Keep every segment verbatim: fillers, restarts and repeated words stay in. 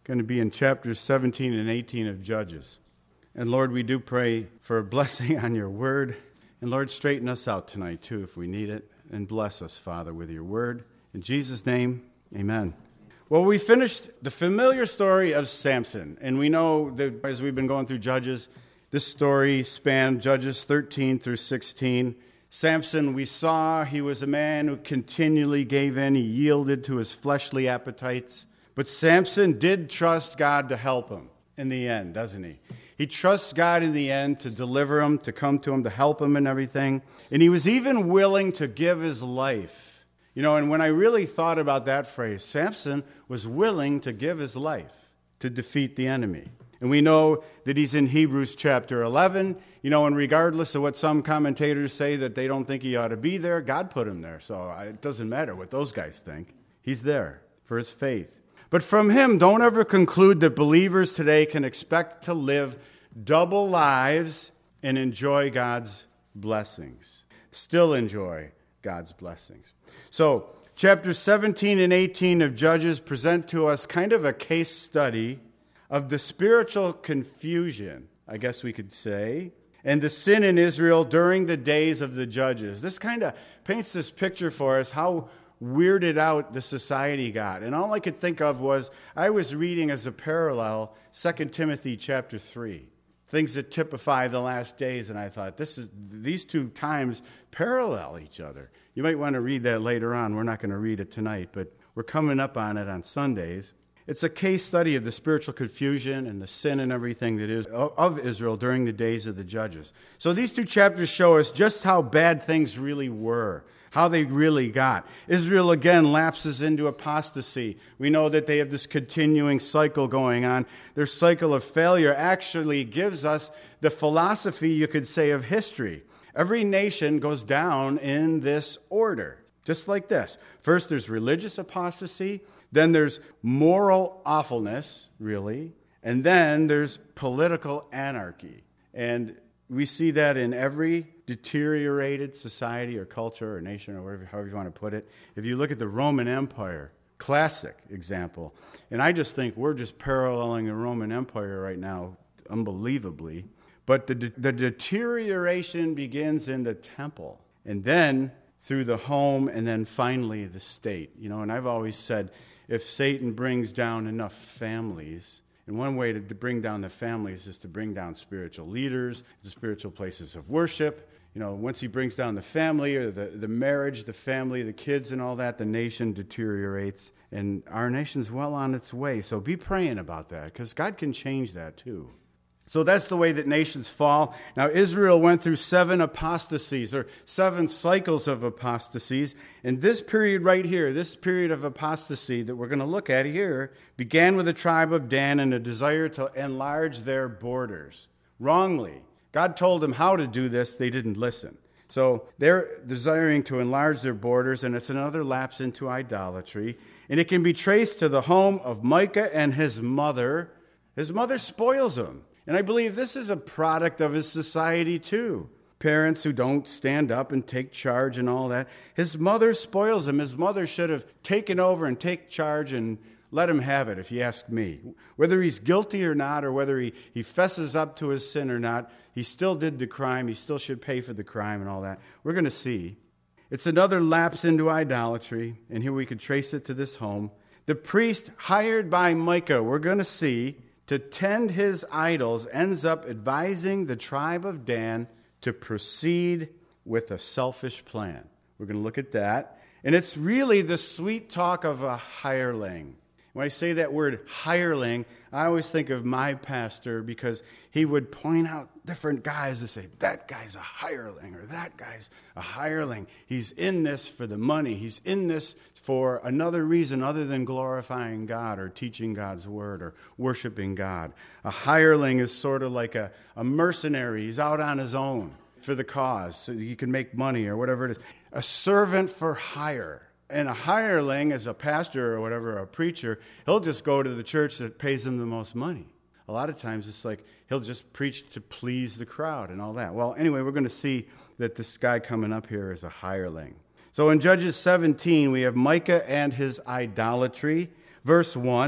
going to be in chapters seventeen and eighteen of Judges. And Lord, we do pray for a blessing on your word. And Lord, straighten us out tonight too if we need it. And bless us, Father, with your word. In Jesus' name, amen. Well, we finished the familiar story of Samson. And we know that as we've been going through Judges, this story spanned Judges thirteen through sixteen. Samson, we saw, he was a man who continually gave in. He yielded to his fleshly appetites. But Samson did trust God to help him in the end, doesn't he? He trusts God in the end to deliver him, to come to him, to help him and everything. And he was even willing to give his life. You know, and when I really thought about that phrase, Samson was willing to give his life to defeat the enemy. And we know that he's in Hebrews chapter eleven. You know, and regardless of what some commentators say that they don't think he ought to be there, God put him there. So it doesn't matter what those guys think. He's there for his faith. But from him, don't ever conclude that believers today can expect to live double lives and enjoy God's blessings. Still enjoy God's blessings. So, chapters seventeen and eighteen of Judges present to us kind of a case study of the spiritual confusion, I guess we could say, and the sin in Israel during the days of the Judges. This kind of paints this picture for us how weirded out the society got. And all I could think of was, I was reading as a parallel Second Timothy chapter three, things that typify the last days, and I thought, this is these two times parallel each other. You might want to read that later on. We're not going to read it tonight, but we're coming up on it on Sundays. It's a case study of the spiritual confusion and the sin and everything that is of Israel during the days of the Judges. So these two chapters show us just how bad things really were, how they really got. Israel again lapses into apostasy. We know that they have this continuing cycle going on. Their cycle of failure actually gives us the philosophy, you could say, of history. Every nation goes down in this order, just like this. First, there's religious apostasy. Then there's moral awfulness, really. And then there's political anarchy. And we see that in every deteriorated society or culture or nation or whatever, however you want to put it. If you look at the Roman Empire, classic example. And I just think we're just paralleling the Roman Empire right now, unbelievably. But the, the deterioration begins in the temple. And then through the home, and then finally the state. You know, and I've always said, if Satan brings down enough families, and one way to bring down the families is to bring down spiritual leaders, the spiritual places of worship. You know, once he brings down the family or the, the marriage, the family, the kids and all that, the nation deteriorates. And our nation's well on its way. So be praying about that, because God can change that too. So that's the way that nations fall. Now, Israel went through seven apostasies, or seven cycles of apostasies. And this period right here, this period of apostasy that we're going to look at here, began with the tribe of Dan and a desire to enlarge their borders. Wrongly. God told them how to do this. They didn't listen. So they're desiring to enlarge their borders, and it's another lapse into idolatry. And it can be traced to the home of Micah and his mother. His mother spoils him. And I believe this is a product of his society too. Parents who don't stand up and take charge and all that. His mother spoils him. His mother should have taken over and take charge and let him have it, if you ask me. Whether he's guilty or not, or whether he, he fesses up to his sin or not, he still did the crime. He still should pay for the crime and all that. We're going to see. It's another lapse into idolatry. And here we could trace it to this home. The priest hired by Micah, we're going to see, to tend his idols, ends up advising the tribe of Dan to proceed with a selfish plan. We're going to look at that. And it's really the sweet talk of a hireling. When I say that word hireling, I always think of my pastor, because he would point out different guys and say, that guy's a hireling, or that guy's a hireling. He's in this for the money. He's in this for another reason other than glorifying God or teaching God's word or worshiping God. A hireling is sort of like a, a mercenary. He's out on his own for the cause so he can make money or whatever it is. A servant for hire. And a hireling, as a pastor or whatever, a preacher, he'll just go to the church that pays him the most money. A lot of times it's like he'll just preach to please the crowd and all that. Well, anyway, we're going to see that this guy coming up here is a hireling. So in Judges seventeen, we have Micah and his idolatry. Verse one,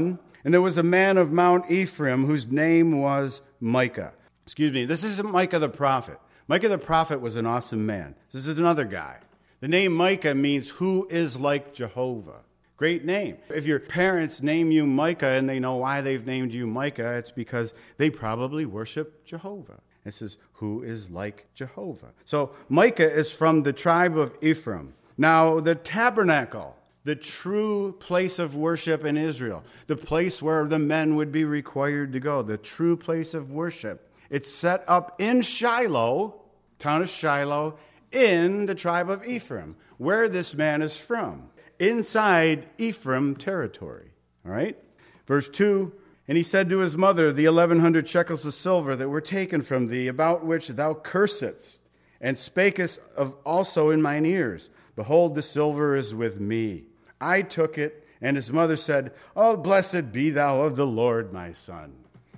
And there was a man of Mount Ephraim whose name was Micah. Excuse me, this isn't Micah the prophet. Micah the prophet was an awesome man. This is another guy. The name Micah means who is like Jehovah. Great name. If your parents name you Micah and they know why they've named you Micah, it's because they probably worship Jehovah. It says, who is like Jehovah. So Micah is from the tribe of Ephraim. Now, the tabernacle, the true place of worship in Israel, the place where the men would be required to go, the true place of worship, it's set up in Shiloh, town of Shiloh, in the tribe of Ephraim, where this man is from, inside Ephraim territory. All right? Verse two, and he said to his mother, the eleven hundred shekels of silver that were taken from thee, about which thou cursedst, and spakest of also in mine ears, behold, the silver is with me. I took it, and his mother said, oh, blessed be thou of the Lord, my son.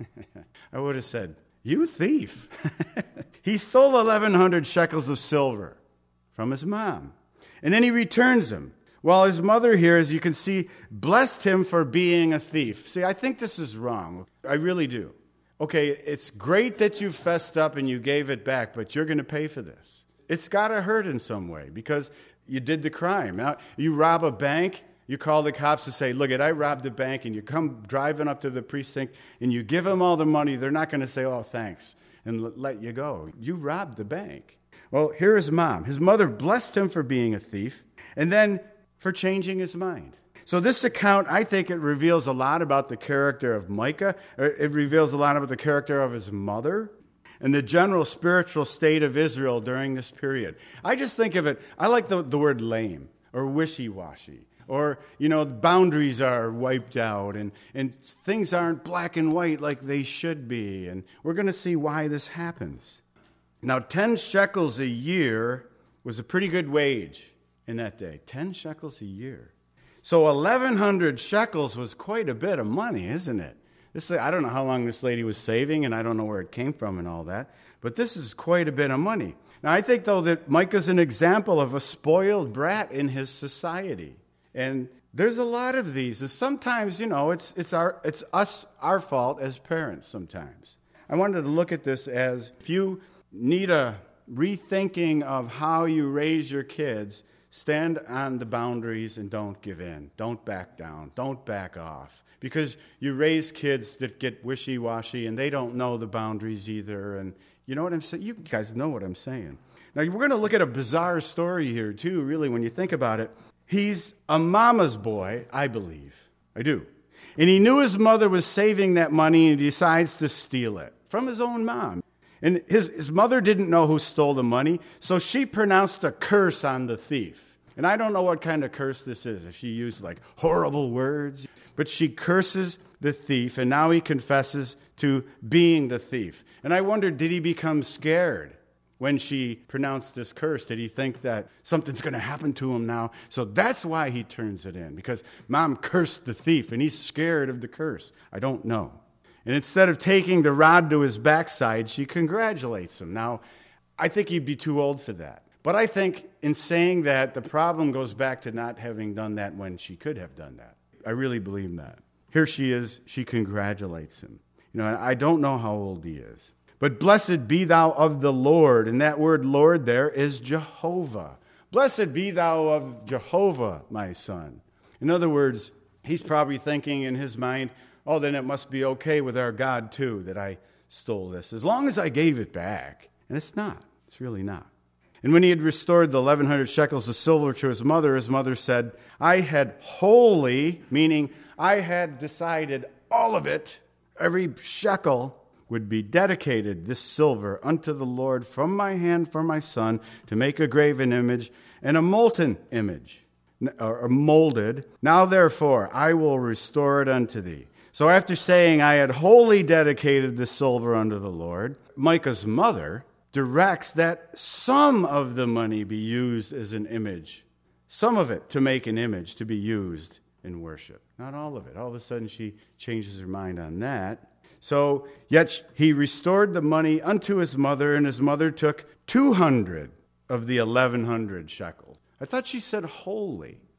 I would have said, you thief. He stole eleven hundred shekels of silver from his mom. And then he returns them. Well, his mother here, as you can see, blessed him for being a thief. See, I think this is wrong. I really do. Okay, it's great that you fessed up and you gave it back, but you're going to pay for this. It's got to hurt in some way because you did the crime. Now, you rob a bank, you call the cops to say, look, I robbed the bank, and you come driving up to the precinct, and you give them all the money. They're not going to say, oh, thanks, and let you go. You robbed the bank. Well, here is mom. His mother blessed him for being a thief, and then for changing his mind. So this account, I think it reveals a lot about the character of Micah. It reveals a lot about the character of his mother and the general spiritual state of Israel during this period. I just think of it, I like the, the word lame or wishy-washy. Or, you know, boundaries are wiped out and, and things aren't black and white like they should be. And we're going to see why this happens. Now, ten shekels a year was a pretty good wage in that day. ten shekels a year. So eleven hundred shekels was quite a bit of money, isn't it? This, I don't know how long this lady was saving, and I don't know where it came from and all that. But this is quite a bit of money. Now, I think, though, that Micah's an example of a spoiled brat in his society. And there's a lot of these. And sometimes, you know, it's it's our it's us, our fault as parents sometimes. I wanted to look at this as if you need a rethinking of how you raise your kids, stand on the boundaries and don't give in. Don't back down. Don't back off. Because you raise kids that get wishy-washy and they don't know the boundaries either. And you know what I'm saying? You guys know what I'm saying. Now, we're going to look at a bizarre story here, too, really, when you think about it. He's a mama's boy, I believe. I do. And he knew his mother was saving that money and he decides to steal it from his own mom. And his, his mother didn't know who stole the money, so she pronounced a curse on the thief. And I don't know what kind of curse this is, if she used like horrible words. But she curses the thief, and now he confesses to being the thief. And I wondered, did he become scared when she pronounced this curse? Did he think that something's going to happen to him now? So that's why he turns it in, because mom cursed the thief, and he's scared of the curse. I don't know. And instead of taking the rod to his backside, she congratulates him. Now, I think he'd be too old for that. But I think in saying that, the problem goes back to not having done that when she could have done that. I really believe that. Here she is, she congratulates him. You know, I don't know how old he is. But blessed be thou of the Lord. And that word Lord there is Jehovah. Blessed be thou of Jehovah, my son. In other words, he's probably thinking in his mind, oh, then it must be okay with our God too that I stole this, as long as I gave it back. And it's not. It's really not. And when he had restored the eleven hundred shekels of silver to his mother, his mother said, I had wholly, meaning I had decided all of it, every shekel would be dedicated, this silver, unto the Lord from my hand for my son, to make a graven image and a molten image, or molded. Now therefore I will restore it unto thee. So after saying I had wholly dedicated the silver unto the Lord, Micah's mother directs that some of the money be used as an image. Some of it to make an image to be used in worship. Not all of it. All of a sudden she changes her mind on that. So, yet he restored the money unto his mother, and his mother took two hundred of the eleven hundred shekels. I thought she said wholly.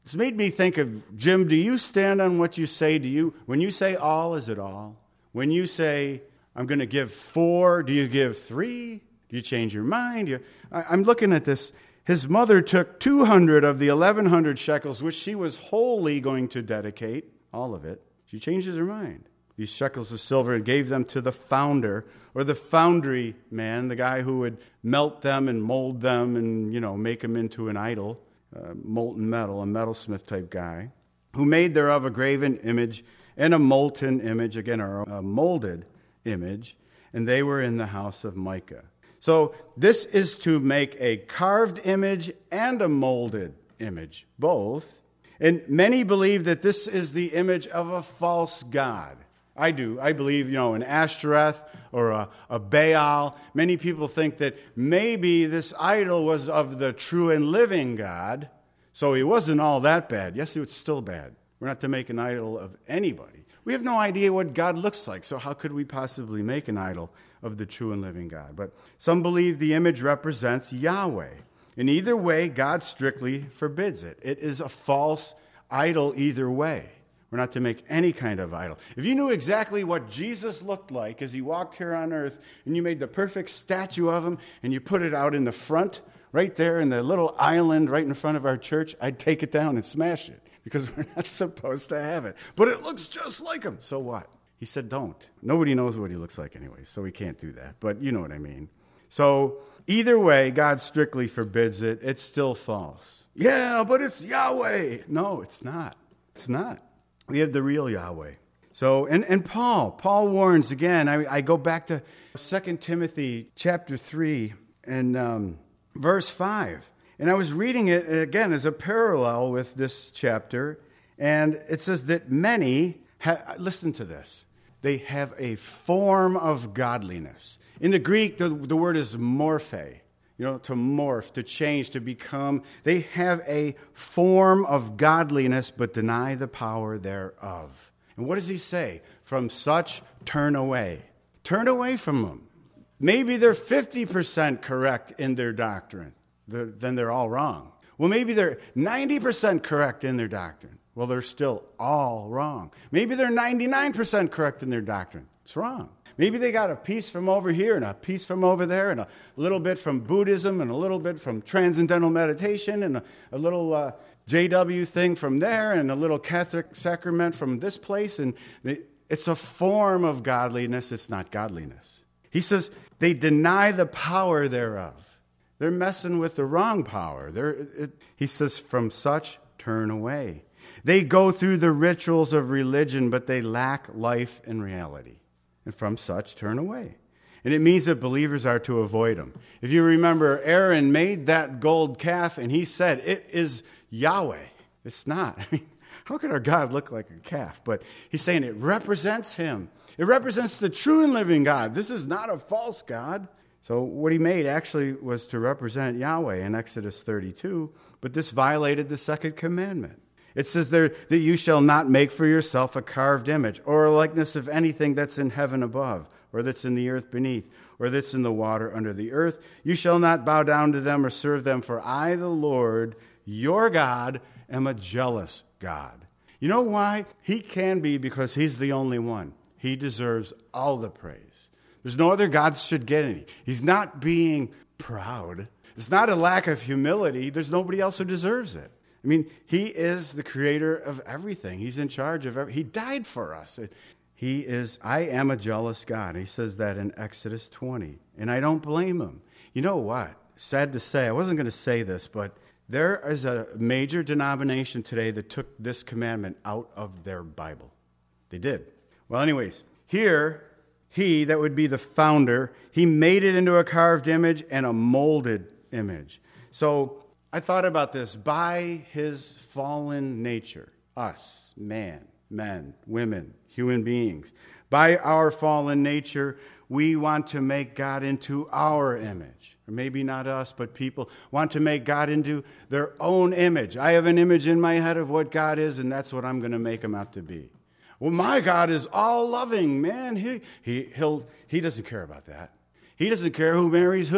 It's made me think of, Jim, do you stand on what you say? Do you, when you say all, is it all? When you say, I'm going to give four, do you give three? Do you change your mind? You, I, I'm looking at this. His mother took two hundred of the eleven hundred shekels, which she was wholly going to dedicate, all of it. She changes her mind. These shekels of silver, and gave them to the founder, or the foundry man, the guy who would melt them and mold them and, you know, make them into an idol, uh, molten metal, a metalsmith type guy, who made thereof a graven image and a molten image, again, or a molded image, and they were in the house of Micah. So this is to make a carved image and a molded image, both. And many believe that this is the image of a false god. I do. I believe, you know, an Ashtoreth or a, a Baal. Many people think that maybe this idol was of the true and living God, so he wasn't all that bad. Yes, it was still bad. We're not to make an idol of anybody. We have no idea what God looks like, so how could we possibly make an idol of the true and living God? But some believe the image represents Yahweh. In either way, God strictly forbids it. It is a false idol either way. We're not to make any kind of idol. If you knew exactly what Jesus looked like as he walked here on earth, and you made the perfect statue of him, and you put it out in the front, right there in the little island right in front of our church, I'd take it down and smash it, because we're not supposed to have it. But it looks just like him. So what? He said don't. Nobody knows what he looks like anyway, so we can't do that. But you know what I mean. So either way, God strictly forbids it. It's still false. Yeah, but it's Yahweh. No, it's not. It's not. We have the real Yahweh. So, and, and Paul, Paul warns again. I, I go back to Second Timothy chapter three and um, verse five. And I was reading it again as a parallel with this chapter. And it says that many, ha- listen to this, they have a form of godliness. In the Greek, the, the word is morphe. You know, to morph, to change, to become. They have a form of godliness, but deny the power thereof. And what does he say? From such, turn away. Turn away from them. Maybe they're fifty percent correct in their doctrine. They're, then they're all wrong. Well, maybe they're ninety percent correct in their doctrine. Well, they're still all wrong. Maybe they're ninety-nine percent correct in their doctrine. It's wrong. Maybe they got a piece from over here and a piece from over there and a little bit from Buddhism and a little bit from Transcendental Meditation and a, a little uh, J W thing from there and a little Catholic sacrament from this place. And they, it's a form of godliness. It's not godliness. He says they deny the power thereof. They're messing with the wrong power. They're, it, he says, from such, turn away. They go through the rituals of religion, but they lack life and reality. And from such, turn away. And it means that believers are to avoid them. If you remember, Aaron made that gold calf, and he said, it is Yahweh. It's not. I mean, how could our God look like a calf? But he's saying it represents him. It represents the true and living God. This is not a false God. So what he made actually was to represent Yahweh in Exodus thirty-two, but this violated the second commandment. It says there that you shall not make for yourself a carved image or a likeness of anything that's in heaven above, or that's in the earth beneath, or that's in the water under the earth. You shall not bow down to them or serve them, for I, the Lord, your God, am a jealous God. You know why? He can be, because he's the only one. He deserves all the praise. There's no other gods should get any. He's not being proud. It's not a lack of humility. There's nobody else who deserves it. I mean, he is the creator of everything. He's in charge of everything. He died for us. He is, I am a jealous God. He says that in Exodus twenty. And I don't blame him. You know what? Sad to say, I wasn't going to say this, but there is a major denomination today that took this commandment out of their Bible. They did. Well, anyways, here, he, that would be the founder, he made it into a carved image and a molded image. So I thought about this. By his fallen nature, us, man, men, women, human beings, by our fallen nature, we want to make God into our image. Or maybe not us, but people want to make God into their own image. I have an image in my head of what God is, and that's what I'm going to make him out to be. Well, my God is all loving, man. He, he, he'll, he doesn't care about that. He doesn't care who marries who.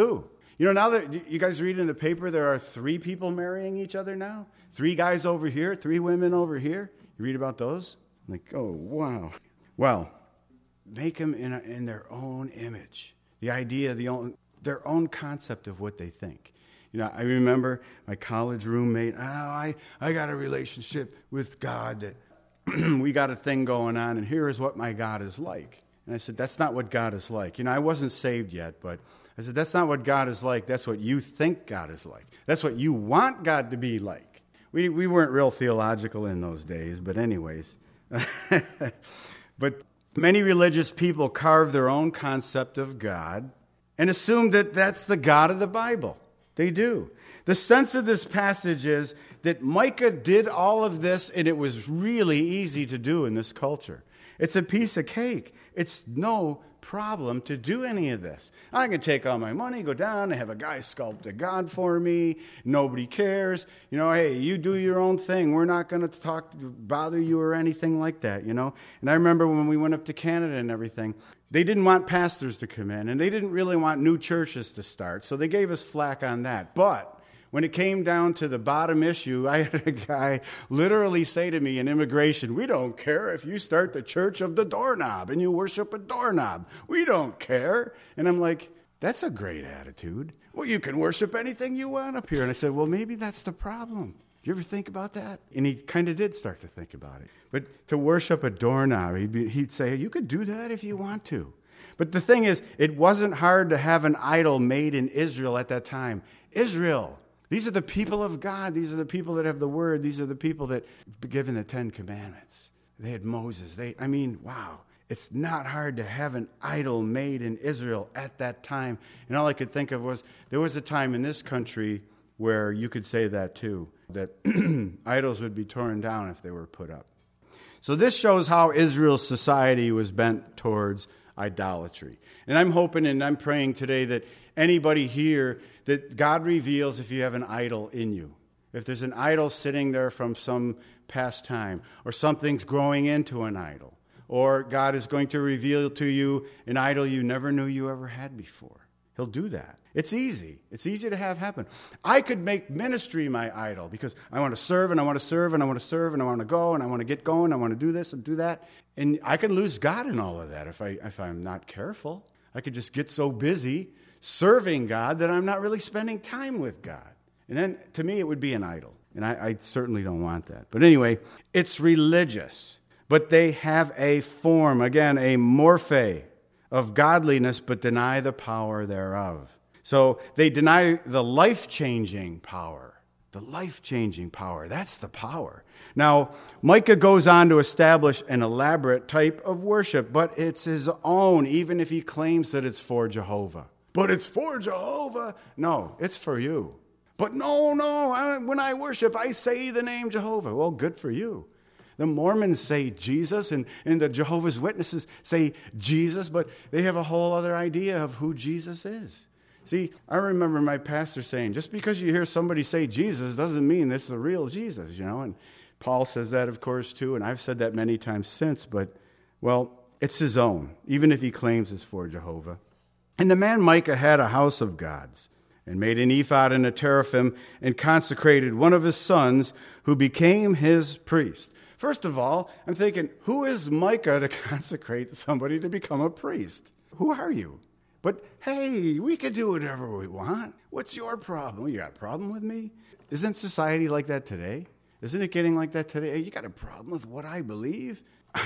You know, now that you guys read in the paper, there are three people marrying each other now. Three guys over here, three women over here. You read about those? Like, oh, wow. Well, make them in, a, in their own image. The idea, the own, their own concept of what they think. You know, I remember my college roommate, oh, I, I got a relationship with God that we got a thing going on, and here is what my God is like. And I said, that's not what God is like. You know, I wasn't saved yet, but I said, that's not what God is like. That's what you think God is like. That's what you want God to be like. We we weren't real theological in those days, but anyways. But many religious people carve their own concept of God and assume that that's the God of the Bible. They do. The sense of this passage is that Micah did all of this, and it was really easy to do in this culture. It's a piece of cake. It's no problem to do any of this. I can take all my money, go down, and have a guy sculpt a God for me. Nobody cares. You know, hey, you do your own thing. We're not going to talk, bother you or anything like that, you know. And I remember when we went up to Canada and everything, they didn't want pastors to come in, and they didn't really want new churches to start, so they gave us flack on that. But when it came down to the bottom issue, I had a guy literally say to me in immigration, we don't care if you start the church of the doorknob and you worship a doorknob. We don't care. And I'm like, that's a great attitude. Well, you can worship anything you want up here. And I said, well, maybe that's the problem. Do you ever think about that? And he kind of did start to think about it. But to worship a doorknob, he'd, be, he'd say, you could do that if you want to. But the thing is, it wasn't hard to have an idol made in Israel at that time. Israel. These are the people of God. These are the people that have the word. These are the people that were given the Ten Commandments. They had Moses. They, I mean, wow. It's not hard to have an idol made in Israel at that time. And all I could think of was there was a time in this country where you could say that too, that idols would be torn down if they were put up. So this shows how Israel's society was bent towards idolatry. And I'm hoping and I'm praying today that anybody here, that God reveals if you have an idol in you. If there's an idol sitting there from some past time, or something's growing into an idol, or God is going to reveal to you an idol you never knew you ever had before. He'll do that. It's easy. It's easy to have happen. I could make ministry my idol because I want to serve and I want to serve and I want to serve and I want to go and I want to get going. I want to do this and do that. And I could lose God in all of that if I if I'm not careful. I could just get so busy serving God that I'm not really spending time with God. And then, to me, it would be an idol. And I, I certainly don't want that. But anyway, it's religious. But they have a form, again, a morphe of godliness, but deny the power thereof. So they deny the life-changing power. The life-changing power. That's the power. Now, Micah goes on to establish an elaborate type of worship, but it's his own, even if he claims that it's for Jehovah. But it's for Jehovah. No, it's for you. But no, no, I, when I worship, I say the name Jehovah. Well, good for you. The Mormons say Jesus, and, and the Jehovah's Witnesses say Jesus, but they have a whole other idea of who Jesus is. See, I remember my pastor saying, just because you hear somebody say Jesus doesn't mean it's the real Jesus, you know. And Paul says that, of course, too, and I've said that many times since, but, well, it's his own, even if he claims it's for Jehovah. And the man Micah had a house of gods, and made an ephod and a teraphim, and consecrated one of his sons, who became his priest. First of all, I'm thinking, who is Micah to consecrate somebody to become a priest? Who are you? But hey, we could do whatever we want. What's your problem? You got a problem with me? Isn't society like that today? Isn't it getting like that today? Hey, you got a problem with what I believe?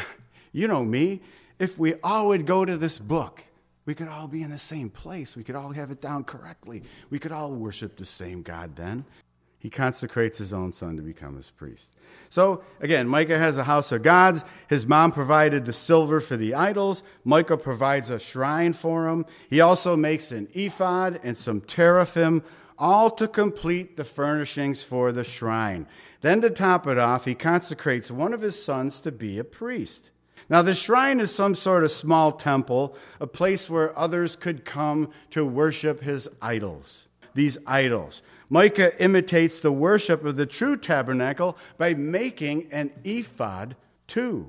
You know me. If we all would go to this book, we could all be in the same place. We could all have it down correctly. We could all worship the same God then. He consecrates his own son to become his priest. So, again, Micah has a house of gods. His mom provided the silver for the idols. Micah provides a shrine for him. He also makes an ephod and some teraphim, all to complete the furnishings for the shrine. Then to top it off, he consecrates one of his sons to be a priest. Now, the shrine is some sort of small temple, a place where others could come to worship his idols, these idols. Micah imitates the worship of the true tabernacle by making an ephod too.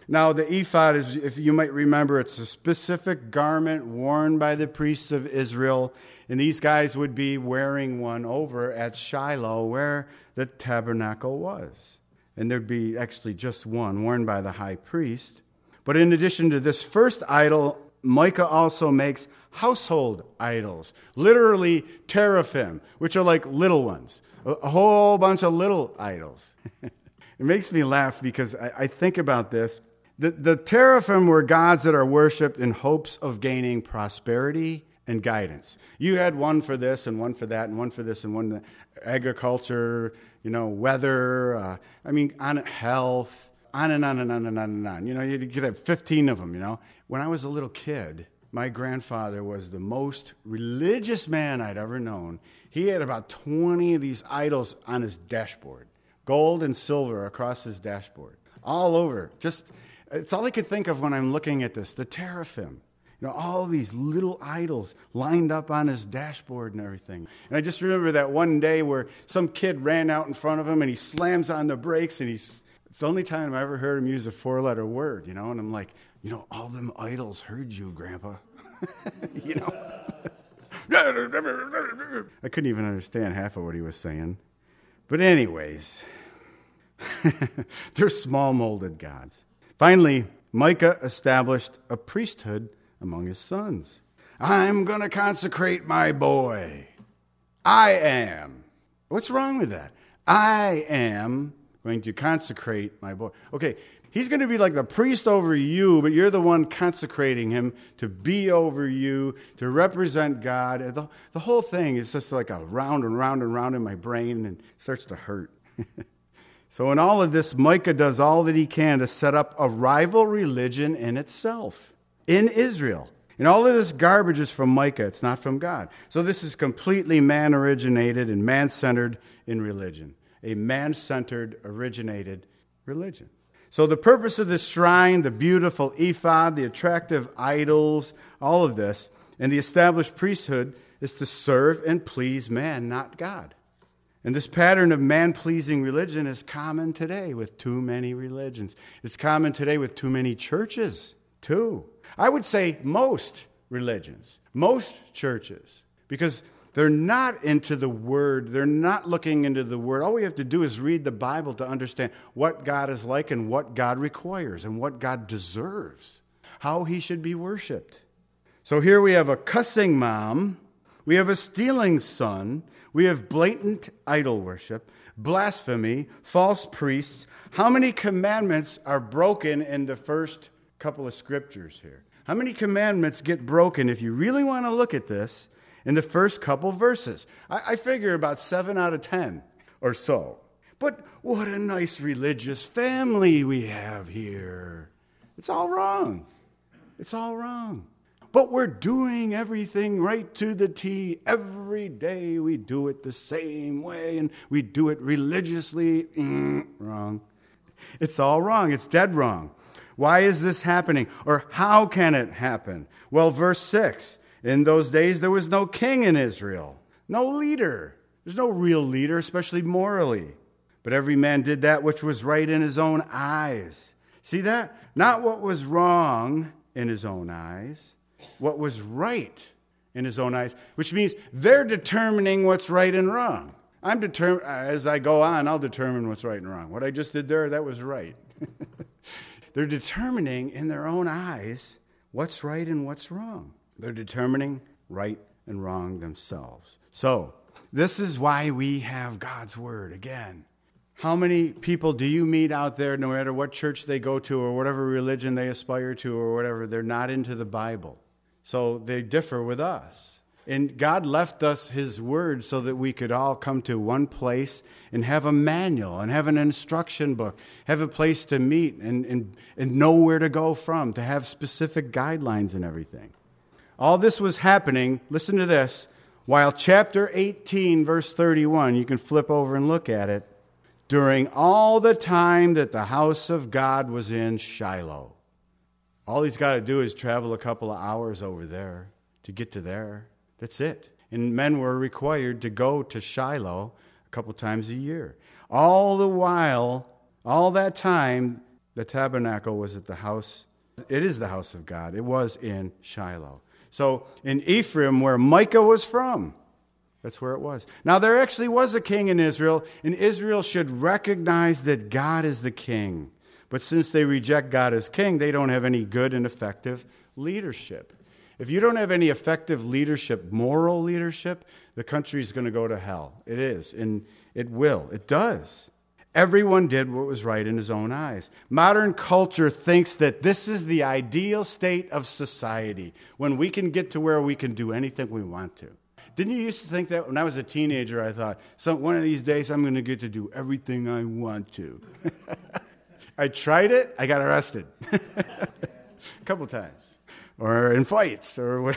Now, the ephod is, if you might remember, it's a specific garment worn by the priests of Israel, and these guys would be wearing one over at Shiloh where the tabernacle was. And there'd be actually just one worn by the high priest. But in addition to this first idol, Micah also makes household idols, literally teraphim, which are like little ones, a whole bunch of little idols. It makes me laugh because I, I think about this. The, the teraphim were gods that are worshipped in hopes of gaining prosperity and guidance. You had one for this and one for that and one for this and one for that. Agriculture, you know, weather, uh, I mean, on health, on and on and on and on and on. You know, you could have fifteen of them, you know. When I was a little kid, my grandfather was the most religious man I'd ever known. He had about twenty of these idols on his dashboard, gold and silver across his dashboard, all over. Just, it's all I could think of when I'm looking at this, the teraphim. You know, all these little idols lined up on his dashboard and everything. And I just remember that one day where some kid ran out in front of him and he slams on the brakes and he's, it's the only time I ever heard him use a four-letter word, you know, and I'm like, you know, all them idols heard you, Grandpa. You know? I couldn't even understand half of what he was saying. But anyways, they're small-molded gods. Finally, Micah established a priesthood among his sons. I'm going to consecrate my boy. I am. What's wrong with that? I am going to consecrate my boy. Okay, he's going to be like the priest over you, but you're the one consecrating him to be over you, to represent God. The, the whole thing is just like a round and round and round in my brain and it starts to hurt. So in all of this, Micah does all that he can to set up a rival religion in itself, in Israel. And all of this garbage is from Micah. It's not from God. So this is completely man-originated and man-centered in religion. A man-centered, originated religion. So the purpose of this shrine, the beautiful ephod, the attractive idols, all of this, and the established priesthood is to serve and please man, not God. And this pattern of man-pleasing religion is common today with too many religions. It's common today with too many churches, too. I would say most religions, most churches, because they're not into the Word. They're not looking into the Word. All we have to do is read the Bible to understand what God is like and what God requires and what God deserves, how He should be worshipped. So here we have a cussing mom. We have a stealing son. We have blatant idol worship, blasphemy, false priests. How many commandments are broken in the first couple of scriptures here? How many commandments get broken, if you really want to look at this, in the first couple verses? I, I figure about seven out of ten or so. But what a nice religious family we have here. It's all wrong. It's all wrong. But we're doing everything right to the T. Every day we do it the same way, and we do it religiously. Mm, wrong. It's all wrong. It's dead wrong. Why is this happening? Or how can it happen? Well, verse six, in those days there was no king in Israel, no leader. There's no real leader, especially morally. But every man did that which was right in his own eyes. See that? Not what was wrong in his own eyes, what was right in his own eyes, which means they're determining what's right and wrong. I'm determined, as I go on, I'll determine what's right and wrong. What I just did there, that was right. They're determining in their own eyes what's right and what's wrong. They're determining right and wrong themselves. So, this is why we have God's Word again. How many people do you meet out there, no matter what church they go to or whatever religion they aspire to or whatever, they're not into the Bible. So they differ with us. And God left us His Word so that we could all come to one place and have a manual and have an instruction book, have a place to meet and, and, and know where to go from, to have specific guidelines and everything. All this was happening, listen to this, while chapter eighteen, verse thirty-one, you can flip over and look at it, during all the time that the house of God was in Shiloh. All he's got to do is travel a couple of hours over there to get to there. That's it. And men were required to go to Shiloh a couple times a year. All the while, all that time, The tabernacle was at the house. It is the house of God. It was in Shiloh. So in Ephraim, where Micah was from, that's where it was. Now, there actually was a king in Israel, and Israel should recognize that God is the king. But since they reject God as king, they don't have any good and effective leadership. If you don't have any effective leadership, moral leadership, the country is going to go to hell. It is, and it will. It does. Everyone did what was right in his own eyes. Modern culture thinks that this is the ideal state of society, when we can get to where we can do anything we want to. Didn't you used to think that? When I was a teenager, I thought, so one of these days I'm going to get to do everything I want to. I tried it. I got arrested a couple times, or in fights, or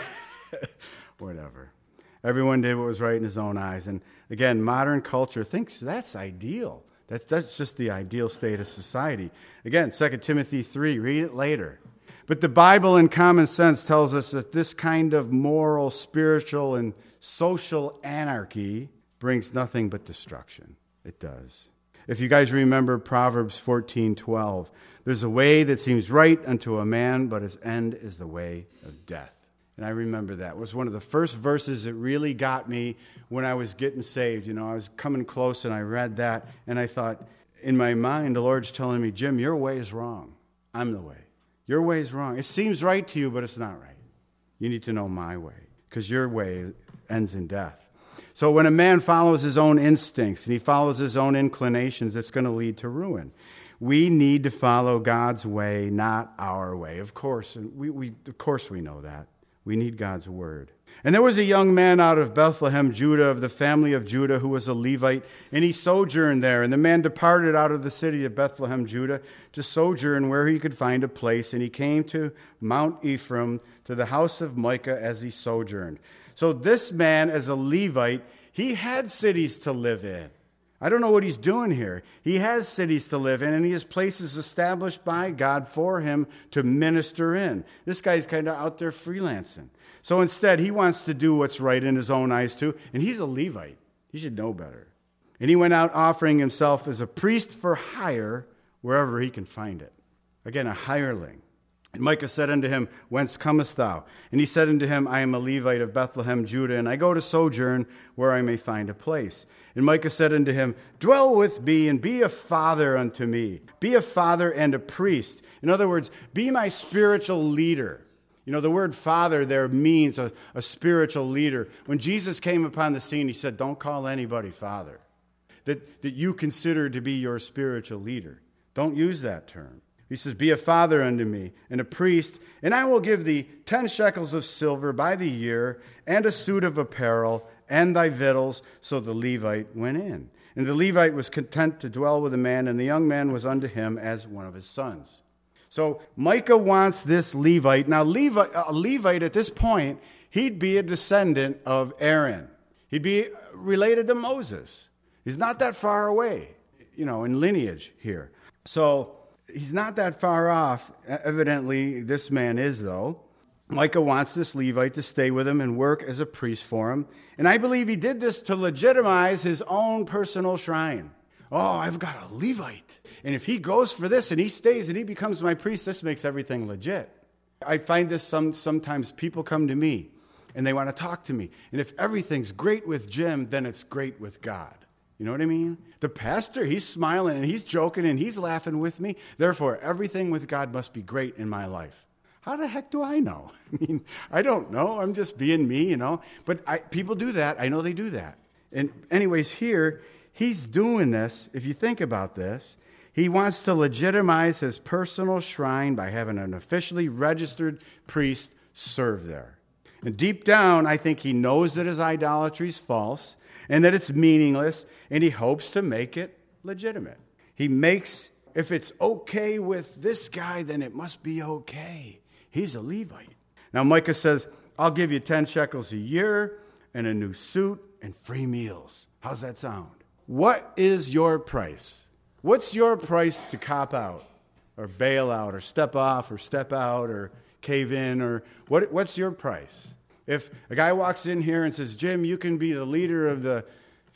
whatever. Everyone did what was right in his own eyes. And again, modern culture thinks that's ideal. That's, that's just the ideal state of society. Again, Second Timothy three, read it later. But the Bible in common sense tells us that this kind of moral, spiritual, and social anarchy brings nothing but destruction. It does. If you guys remember Proverbs fourteen twelve, there's a way that seems right unto a man, but his end is the way of death. And I remember that. It was one of the first verses that really got me when I was getting saved. You know, I was coming close and I read that, and I thought, in my mind, the Lord's telling me, Jim, your way is wrong. I'm the way. Your way is wrong. It seems right to you, but it's not right. You need to know my way, because your way ends in death. So when a man follows his own instincts and he follows his own inclinations, it's going to lead to ruin. We need to follow God's way, not our way. Of course, and we, we of course we know that. We need God's word. And there was a young man out of Bethlehem, Judah, of the family of Judah, who was a Levite, and he sojourned there. And the man departed out of the city of Bethlehem, Judah, to sojourn where he could find a place. And he came to Mount Ephraim, to the house of Micah, as he sojourned. So this man, as a Levite, he had cities to live in. I don't know what he's doing here. He has cities to live in, and he has places established by God for him to minister in. This guy's kind of out there freelancing. So instead, he wants to do what's right in his own eyes too, and he's a Levite. He should know better. And he went out offering himself as a priest for hire wherever he can find it. Again, a hireling. And Micah said unto him, Whence comest thou? And he said unto him, I am a Levite of Bethlehem, Judah, and I go to sojourn where I may find a place. And Micah said unto him, Dwell with me, and be a father unto me. Be a father and a priest. In other words, be my spiritual leader. You know, the word father there means a, a spiritual leader. When Jesus came upon the scene, he said, don't call anybody father. That, that you consider to be your spiritual leader. Don't use that term. He says, be a father unto me, and a priest, and I will give thee ten shekels of silver by the year, and a suit of apparel, and thy victuals. So the Levite went in. And the Levite was content to dwell with the man, and the young man was unto him as one of his sons. So Micah wants this Levite. Now, Levi, a Levite at this point, he'd be a descendant of Aaron. He'd be related to Moses. He's not that far away, you know, in lineage here. So he's not that far off. Evidently, this man is, though. Micah wants this Levite to stay with him and work as a priest for him. And I believe he did this to legitimize his own personal shrine. Oh, I've got a Levite. And if he goes for this and he stays and he becomes my priest, this makes everything legit. I find this some sometimes people come to me and they want to talk to me. And if everything's great with Jim, then it's great with God. You know what I mean? The pastor, he's smiling and he's joking and he's laughing with me. Therefore, everything with God must be great in my life. How the heck do I know? I mean, I don't know. I'm just being me, you know. But I, people do that. I know they do that. And anyways, here, he's doing this. If you think about this, he wants to legitimize his personal shrine by having an officially registered priest serve there. And deep down, I think he knows that his idolatry is false and that it's meaningless, and he hopes to make it legitimate. He makes, if it's okay with this guy, then it must be okay. He's a Levite. Now Micah says, I'll give you ten shekels a year and a new suit and free meals. How's that sound? What is your price? What's your price to cop out or bail out or step off or step out or cave in? Or what? What's your price? If a guy walks in here and says, Jim, you can be the leader of the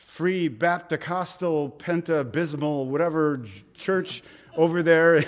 Free Baptist-Costal, Penta-Bismal, whatever church over there,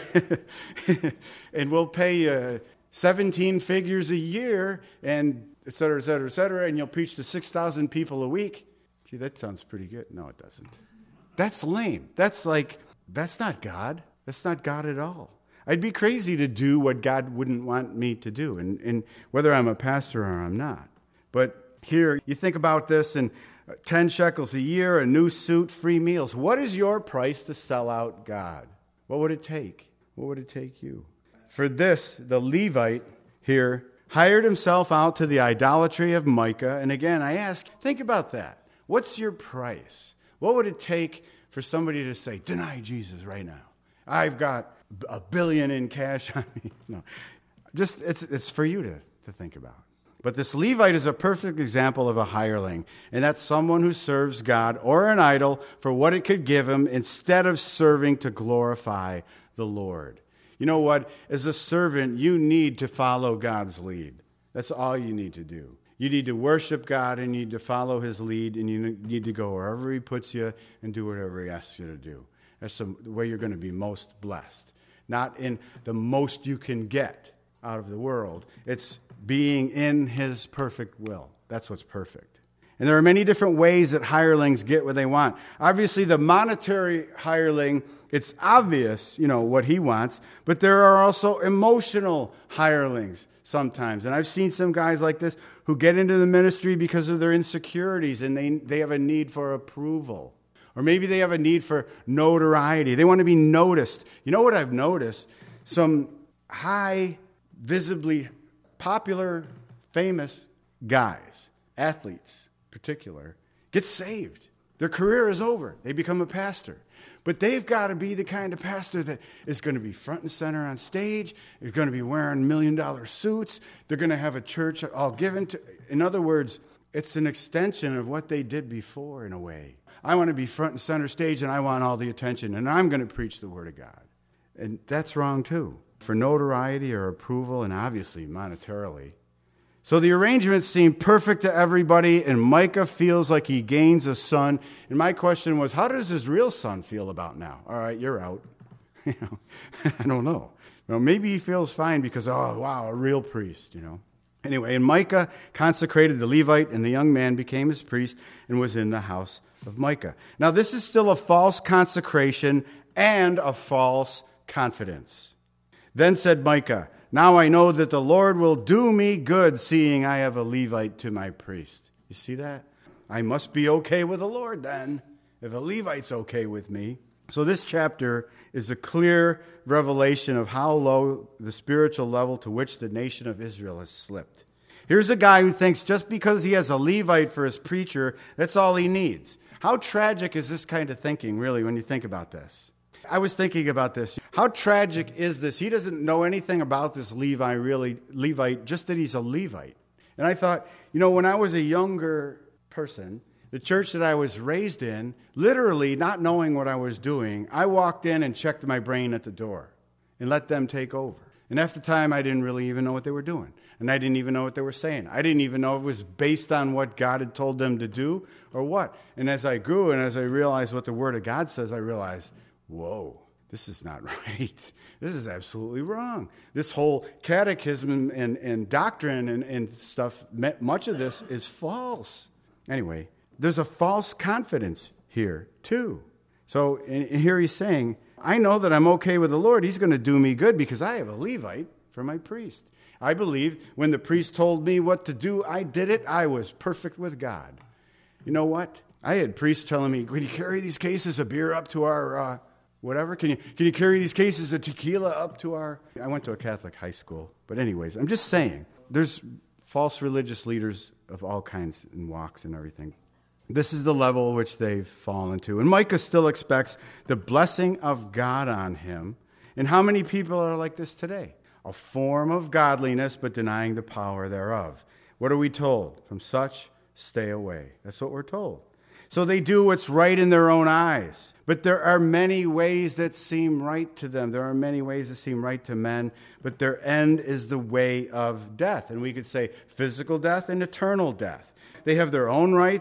and we'll pay you seventeen figures a year, and et cetera, et cetera, et cetera, and you'll preach to six thousand people a week. Gee, that sounds pretty good. No, it doesn't. That's lame. That's like, that's not God. That's not God at all. I'd be crazy to do what God wouldn't want me to do, and, and whether I'm a pastor or I'm not. But here, you think about this, and ten shekels a year, a new suit, free meals. What is your price to sell out God? What would it take? What would it take you? For this, the Levite here hired himself out to the idolatry of Micah. And again, I ask, think about that. What's your price? What would it take for somebody to say, deny Jesus right now? I've got a billion in cash on me. No, just it's it's for you to, to think about. But this Levite is a perfect example of a hireling, and that's someone who serves God or an idol for what it could give him instead of serving to glorify the Lord. You know what? As a servant, you need to follow God's lead. That's all you need to do. You need to worship God, and you need to follow his lead, and you need to go wherever he puts you and do whatever he asks you to do. That's the way you're going to be most blessed. Not in the most you can get out of the world. It's being in his perfect will. That's what's perfect. And there are many different ways that hirelings get what they want. Obviously, the monetary hireling, it's obvious, you know, what he wants, but there are also emotional hirelings sometimes. And I've seen some guys like this who get into the ministry because of their insecurities, and they, they have a need for approval. Or maybe they have a need for notoriety. They want to be noticed. You know what I've noticed? Some high, visibly popular, famous guys, athletes in particular, get saved. Their career is over. They become a pastor. But they've got to be the kind of pastor that is going to be front and center on stage. They're going to be wearing million-dollar suits. They're going to have a church all given to. In other words, it's an extension of what they did before in a way. I want to be front and center stage, and I want all the attention, and I'm going to preach the Word of God. And that's wrong, too, for notoriety or approval, and obviously monetarily. So the arrangements seem perfect to everybody, and Micah feels like he gains a son. And my question was, how does his real son feel about now? All right, you're out. You know, I don't know. Well, maybe he feels fine because, oh, wow, a real priest, you know. Anyway, and Micah consecrated the Levite, and the young man became his priest and was in the house of Micah. Now, this is still a false consecration and a false confidence. Then said Micah, now I know that the Lord will do me good, seeing I have a Levite to my priest. You see that? I must be okay with the Lord then, if a Levite's okay with me. So this chapter is a clear revelation of how low the spiritual level to which the nation of Israel has slipped. Here's a guy who thinks just because he has a Levite for his preacher, that's all he needs. How tragic is this kind of thinking, really, when you think about this? I was thinking about this. How tragic is this? He doesn't know anything about this Levi, really, Levite, just that he's a Levite. And I thought, you know, when I was a younger person, the church that I was raised in, literally not knowing what I was doing, I walked in and checked my brain at the door and let them take over. And after time, I didn't really even know what they were doing. And I didn't even know what they were saying. I didn't even know if it was based on what God had told them to do or what. And as I grew and as I realized what the Word of God says, I realized, whoa, this is not right. This is absolutely wrong. This whole catechism and, and, and doctrine and, and stuff, much of this is false. Anyway, there's a false confidence here, too. So and here he's saying, I know that I'm okay with the Lord. He's going to do me good because I have a Levite for my priest. I believed when the priest told me what to do, I did it. I was perfect with God. You know what? I had priests telling me, can you carry these cases of beer up to our uh, whatever? Can you can you carry these cases of tequila up to our... I went to a Catholic high school. But anyways, I'm just saying, there's false religious leaders of all kinds and walks and everything. This is the level which they've fallen to. And Micah still expects the blessing of God on him. And how many people are like this today? A form of godliness, but denying the power thereof. What are we told? From such, stay away. That's what we're told. So they do what's right in their own eyes. But there are many ways that seem right to them. There are many ways that seem right to men, but their end is the way of death. And we could say physical death and eternal death. They have their own rights.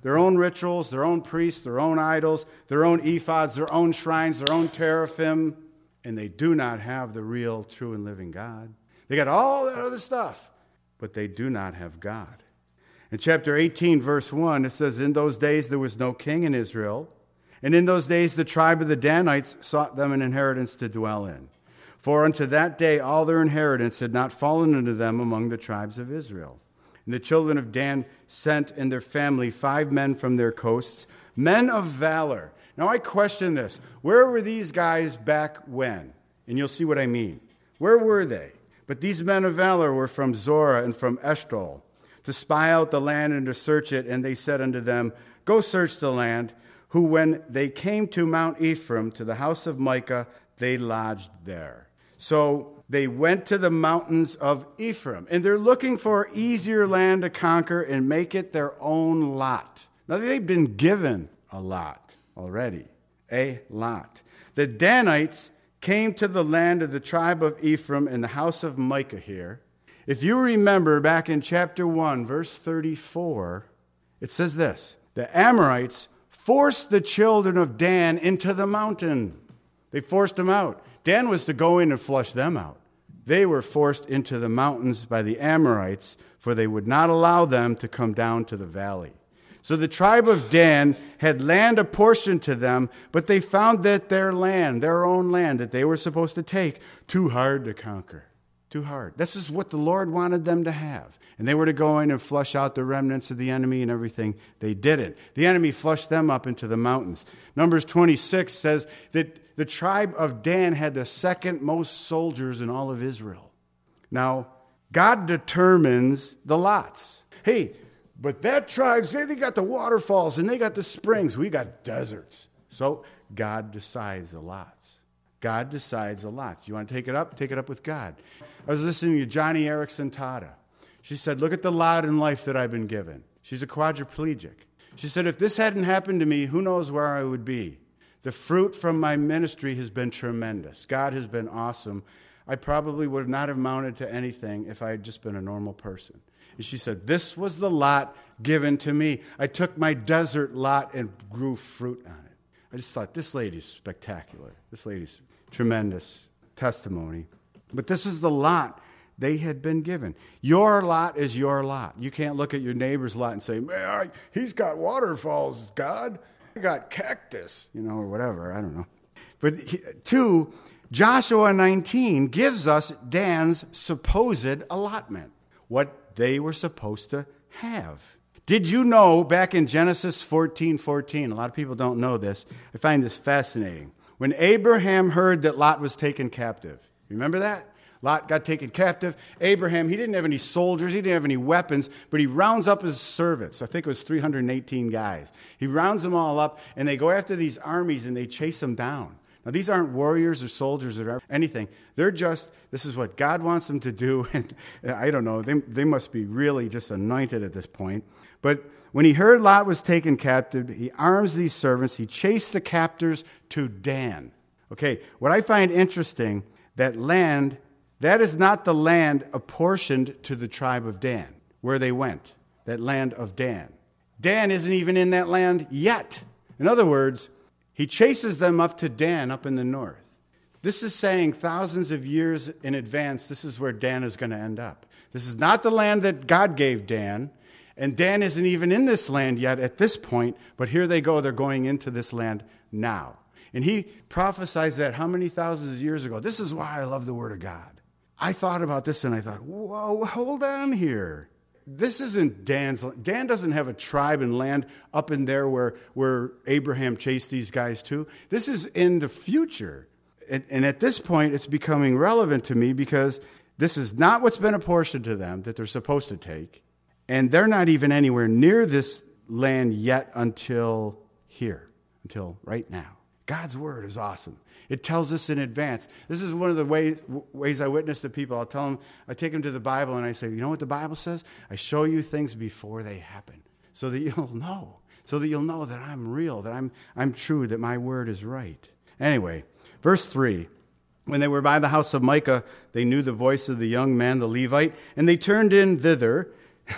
their own rituals, their own priests, their own idols, their own ephods, their own shrines, their own teraphim, and they do not have the real, true, and living God. They got all that other stuff, but they do not have God. In chapter eighteen, verse one, it says, in those days there was no king in Israel, and in those days the tribe of the Danites sought them an inheritance to dwell in. For unto that day all their inheritance had not fallen unto them among the tribes of Israel. And the children of Dan sent in their family five men from their coasts, men of valor. Now I question this. Where were these guys back when? And you'll see what I mean. Where were they? But these men of valor were from Zorah and from Eshtaol, to spy out the land and to search it. And they said unto them, go search the land. Who when they came to Mount Ephraim, to the house of Micah, they lodged there. So they went to the mountains of Ephraim, and they're looking for easier land to conquer and make it their own lot. Now, they've been given a lot already, a lot. The Danites came to the land of the tribe of Ephraim in the house of Micah here. If you remember back in chapter one, verse thirty-four, it says this, the Amorites forced the children of Dan into the mountain. They forced them out. Dan was to go in and flush them out. They were forced into the mountains by the Amorites, for they would not allow them to come down to the valley. So the tribe of Dan had land apportioned to them, but they found that their land, their own land that they were supposed to take, too hard to conquer. Too hard. This is what the Lord wanted them to have. And they were to go in and flush out the remnants of the enemy and everything. They didn't. The enemy flushed them up into the mountains. Numbers twenty-six says that the tribe of Dan had the second most soldiers in all of Israel. Now, God determines the lots. Hey, but that tribe, say they got the waterfalls and they got the springs. We got deserts. So God decides the lots. God decides the lots. You want to take it up? Take it up with God. I was listening to Johnny Erickson Tada. She said, look at the lot in life that I've been given. She's a quadriplegic. She said, if this hadn't happened to me, who knows where I would be? The fruit from my ministry has been tremendous. God has been awesome. I probably would not have amounted to anything if I had just been a normal person. And she said, this was the lot given to me. I took my desert lot and grew fruit on it. I just thought, this lady's spectacular. This lady's tremendous testimony. But this is the lot they had been given. Your lot is your lot. You can't look at your neighbor's lot and say, man, he's got waterfalls, God. I got cactus, you know, or whatever. I don't know. But he, two, Joshua nineteen gives us Dan's supposed allotment, what they were supposed to have. Did you know back in Genesis fourteen fourteen, a lot of people don't know this. I find this fascinating. When Abraham heard that Lot was taken captive, remember that? Lot got taken captive. Abraham, he didn't have any soldiers. He didn't have any weapons, but he rounds up his servants. I think it was three hundred eighteen guys. He rounds them all up, and they go after these armies, and they chase them down. Now, these aren't warriors or soldiers or anything. They're just, this is what God wants them to do. And I don't know, they, they must be really just anointed at this point. But when he heard Lot was taken captive, he arms these servants. He chased the captors to Dan. Okay, what I find interesting, that land, that is not the land apportioned to the tribe of Dan, where they went, that land of Dan. Dan isn't even in that land yet. In other words, he chases them up to Dan up in the north. This is saying thousands of years in advance, this is where Dan is going to end up. This is not the land that God gave Dan, and Dan isn't even in this land yet at this point, but here they go, they're going into this land now. And he prophesies that how many thousands of years ago? This is why I love the Word of God. I thought about this and I thought, whoa, hold on here. This isn't Dan's land. Dan doesn't have a tribe and land up in there where, where Abraham chased these guys to. This is in the future. And, and at this point, it's becoming relevant to me because this is not what's been apportioned to them that they're supposed to take. And they're not even anywhere near this land yet until here, until right now. God's word is awesome. It tells us in advance. This is one of the ways ways I witness to people. I'll tell them, I take them to the Bible and I say, you know what the Bible says? I show you things before they happen so that you'll know, so that you'll know that I'm real, that I'm I'm true, that my word is right. Anyway, verse three. When they were by the house of Micah, they knew the voice of the young man, the Levite, and they turned in thither.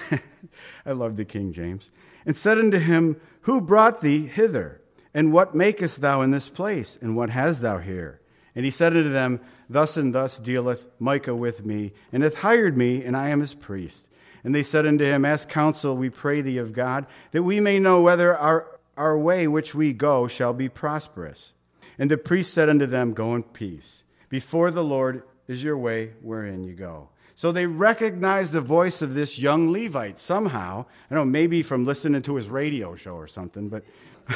I love the King James. And said unto him, Who brought thee hither? And what makest thou in this place? And what hast thou here? And he said unto them, Thus and thus dealeth Micah with me, and hath hired me, and I am his priest. And they said unto him, Ask counsel, we pray thee of God, that we may know whether our, our way which we go shall be prosperous. And the priest said unto them, Go in peace. Before the Lord is your way wherein you go. So they recognized the voice of this young Levite somehow. I don't know, maybe from listening to his radio show or something, but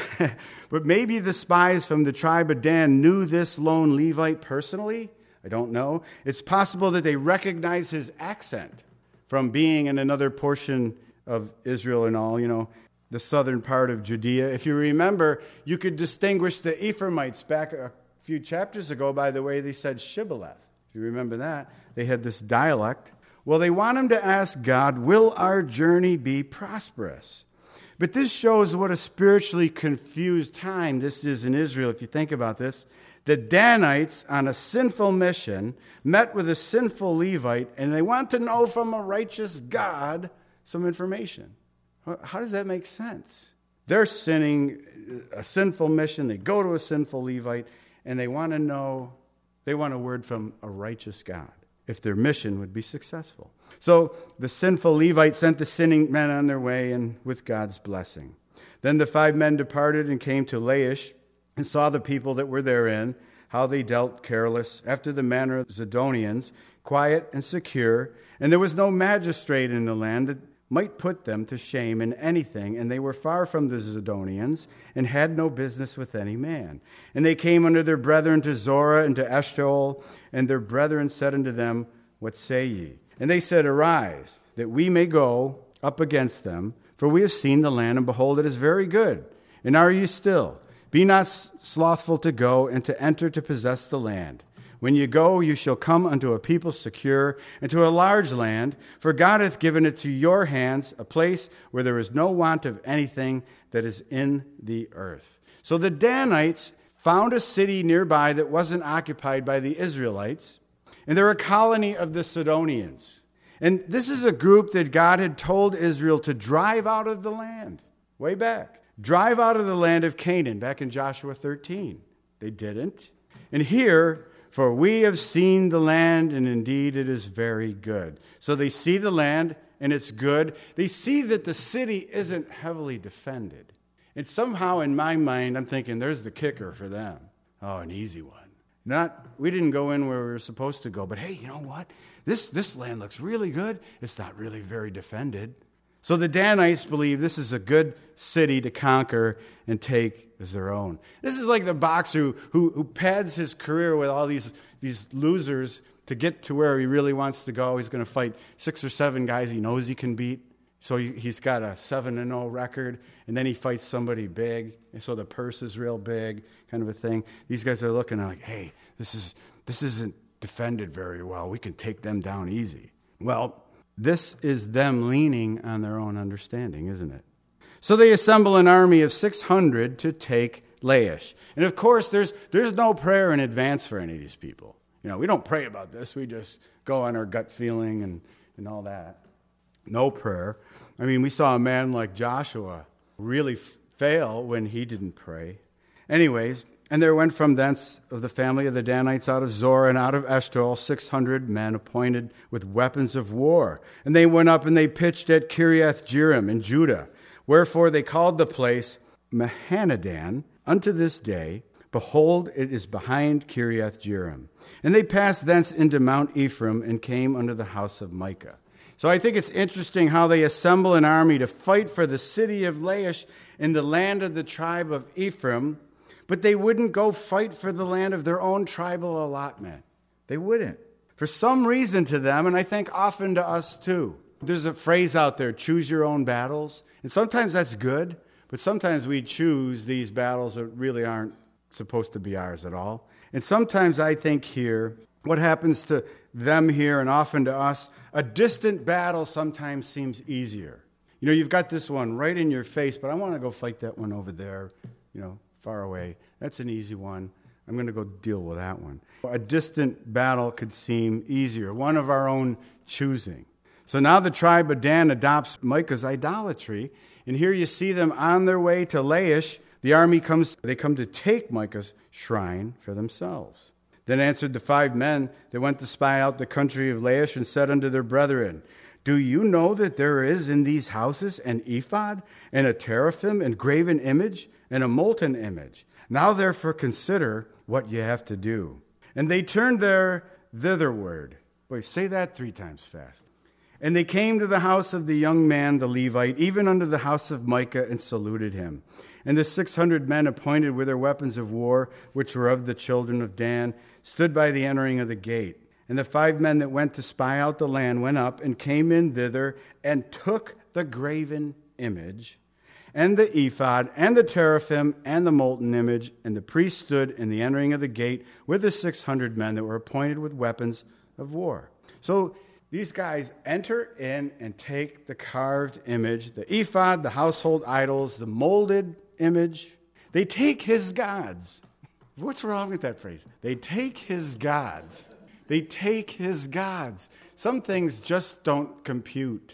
but maybe the spies from the tribe of Dan knew this lone Levite personally. I don't know. It's possible that they recognized his accent from being in another portion of Israel and all, you know, the southern part of Judea. If you remember, you could distinguish the Ephraimites back a few chapters ago by the way they said Shibboleth. If you remember that, they had this dialect. Well, they want him to ask God, will our journey be prosperous? But this shows what a spiritually confused time this is in Israel, if you think about this. The Danites, on a sinful mission, met with a sinful Levite, and they want to know from a righteous God some information. How does that make sense? They're sinning, a sinful mission, they go to a sinful Levite, and they want to know, they want a word from a righteous God, if their mission would be successful. So the sinful Levite sent the sinning men on their way, and with God's blessing. Then the five men departed and came to Laish, and saw the people that were therein, how they dealt careless, after the manner of Zidonians, quiet and secure, and there was no magistrate in the land that might put them to shame in anything, and they were far from the Zidonians, and had no business with any man. And they came unto their brethren to Zorah and to Eshtaol, and their brethren said unto them, What say ye? And they said, Arise, that we may go up against them, for we have seen the land, and behold, it is very good. And are ye still? Be not slothful to go and to enter to possess the land. When you go, you shall come unto a people secure, and to a large land, for God hath given it to your hands, a place where there is no want of anything that is in the earth. So the Danites found a city nearby that wasn't occupied by the Israelites, and they're a colony of the Sidonians. And this is a group that God had told Israel to drive out of the land, way back. Drive out of the land of Canaan, back in Joshua thirteen. They didn't. And here, for we have seen the land, and indeed it is very good. So they see the land, and it's good. They see that the city isn't heavily defended. And somehow in my mind, I'm thinking, there's the kicker for them. Oh, an easy one. Not, we didn't go in where we were supposed to go, but hey, you know what? This, this land looks really good. It's not really very defended. So the Danites believe this is a good city to conquer and take as their own. This is like the boxer who, who, who pads his career with all these, these losers to get to where he really wants to go. He's going to fight six or seven guys he knows he can beat. So he, he's got a seven and oh record, and then he fights somebody big, and so the purse is real big, kind of a thing. These guys are looking like, hey, this is this isn't defended very well. We can take them down easy. Well, this is them leaning on their own understanding, isn't it? So they assemble an army of six hundred to take Laish. And of course, there's there's no prayer in advance for any of these people. You know, we don't pray about this. We just go on our gut feeling and, and all that. No prayer. I mean, we saw a man like Joshua really f- fail when he didn't pray. Anyways, and there went from thence of the family of the Danites out of Zorah and out of Eshtaol six hundred men appointed with weapons of war. And they went up and they pitched at Kiriath Jearim in Judah. Wherefore they called the place Mahanadan unto this day. Behold, it is behind Kiriath Jearim. And they passed thence into Mount Ephraim and came unto the house of Micah. So I think it's interesting how they assemble an army to fight for the city of Laish in the land of the tribe of Ephraim, but they wouldn't go fight for the land of their own tribal allotment. They wouldn't. For some reason to them, and I think often to us too. There's a phrase out there, choose your own battles. And sometimes that's good, but sometimes we choose these battles that really aren't supposed to be ours at all. And sometimes I think here, what happens to them here and often to us, a distant battle sometimes seems easier. You know, you've got this one right in your face, but I want to go fight that one over there, you know, far away. That's an easy one. I'm going to go deal with that one. A distant battle could seem easier, one of our own choosing. So now the tribe of Dan adopts Micah's idolatry, and here you see them on their way to Laish. The army comes, they come to take Micah's shrine for themselves. Then answered the five men that went to spy out the country of Laish and said unto their brethren, Do you know that there is in these houses an ephod, and a teraphim, and graven image, and a molten image? Now therefore consider what ye have to do. And they turned there thitherward. Wait, say that three times fast. And they came to the house of the young man, the Levite, even unto the house of Micah, and saluted him. And the six hundred men appointed with their weapons of war, which were of the children of Dan, stood by the entering of the gate. And the five men that went to spy out the land went up and came in thither and took the graven image and the ephod and the teraphim and the molten image. And the priest stood in the entering of the gate with the six hundred men that were appointed with weapons of war. So these guys enter in and take the carved image, the ephod, the household idols, the molded image. They take his gods. What's wrong with that phrase? They take his gods. They take his gods. Some things just don't compute.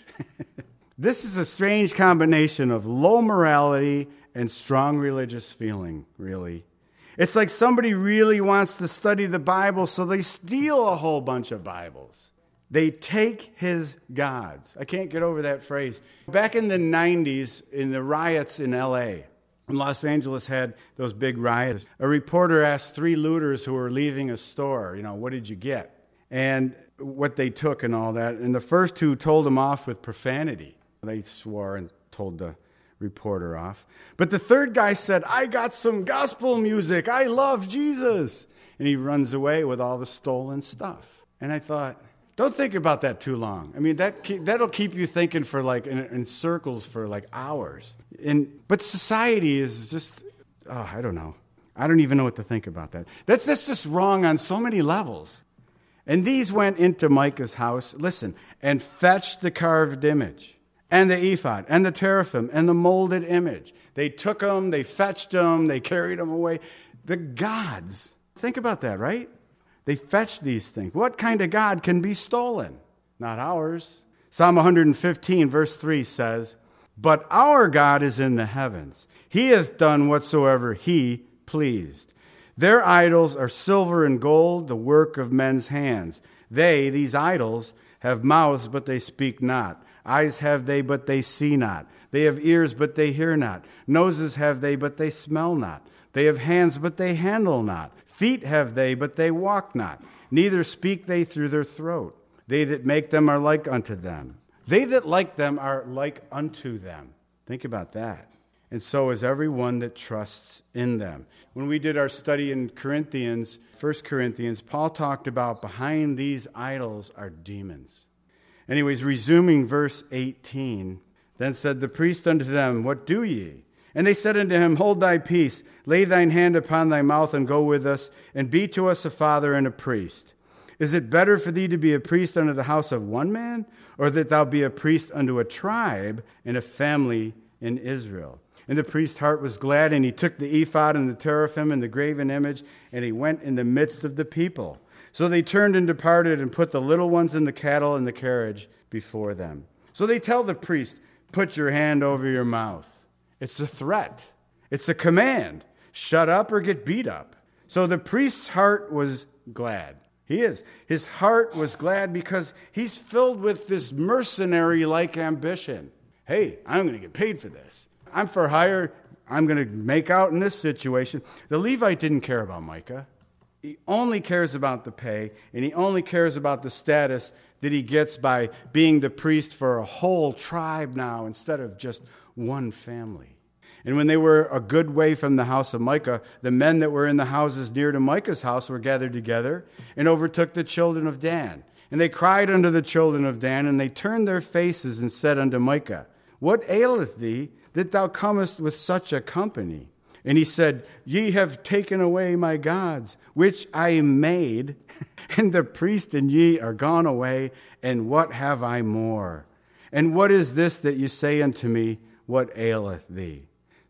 This is a strange combination of low morality and strong religious feeling, really. It's like somebody really wants to study the Bible, so they steal a whole bunch of Bibles. They take his gods. I can't get over that phrase. Back in the nineties, in the riots in L A, when Los Angeles had those big riots, a reporter asked three looters who were leaving a store, you know, what did you get? And what they took and all that. And the first two told them off with profanity. They swore and told the reporter off. But the third guy said, I got some gospel music. I love Jesus. And he runs away with all the stolen stuff. And I thought, don't think about that too long. I mean, that that'll keep you thinking for like in, in circles for like hours. And but society is just, oh, I don't know. I don't even know what to think about that. That's that's just wrong on so many levels. And these went into Micah's house, listen, and fetched the carved image and the ephod and the teraphim and the molded image. They took them, they fetched them, they carried them away. The gods. Think about that, right? They fetch these things. What kind of God can be stolen? Not ours. Psalm one fifteen, verse three says, But our God is in the heavens. He hath done whatsoever he pleased. Their idols are silver and gold, the work of men's hands. They, these idols, have mouths, but they speak not. Eyes have they, but they see not. They have ears, but they hear not. Noses have they, but they smell not. They have hands, but they handle not. Feet have they, but they walk not. Neither speak they through their throat. They that make them are like unto them. They that like them are like unto them. Think about that. And so is everyone that trusts in them. When we did our study in Corinthians, First Corinthians, Paul talked about behind these idols are demons. Anyways, resuming verse eighteen, then said the priest unto them, What do ye? And they said unto him, Hold thy peace, lay thine hand upon thy mouth, and go with us, and be to us a father and a priest. Is it better for thee to be a priest unto the house of one man, or that thou be a priest unto a tribe and a family in Israel? And the priest's heart was glad, and he took the ephod and the teraphim and the graven image, and he went in the midst of the people. So they turned and departed, and put the little ones and the cattle and the carriage before them. So they tell the priest, Put your hand over your mouth. It's a threat. It's a command. Shut up or get beat up. So the priest's heart was glad. He is. His heart was glad because he's filled with this mercenary-like ambition. Hey, I'm going to get paid for this. I'm for hire. I'm going to make out in this situation. The Levite didn't care about Micah. He only cares about the pay, and he only cares about the status that he gets by being the priest for a whole tribe now instead of just one family. And when they were a good way from the house of Micah, the men that were in the houses near to Micah's house were gathered together and overtook the children of Dan. And they cried unto the children of Dan, and they turned their faces and said unto Micah, What aileth thee that thou comest with such a company? And he said, Ye have taken away my gods, which I made, and the priest and ye are gone away, and what have I more? And what is this that you say unto me, What aileth thee?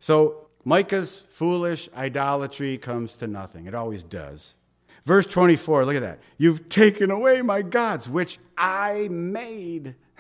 So Micah's foolish idolatry comes to nothing. It always does. Verse twenty-four, look at that. You've taken away my gods, which I made.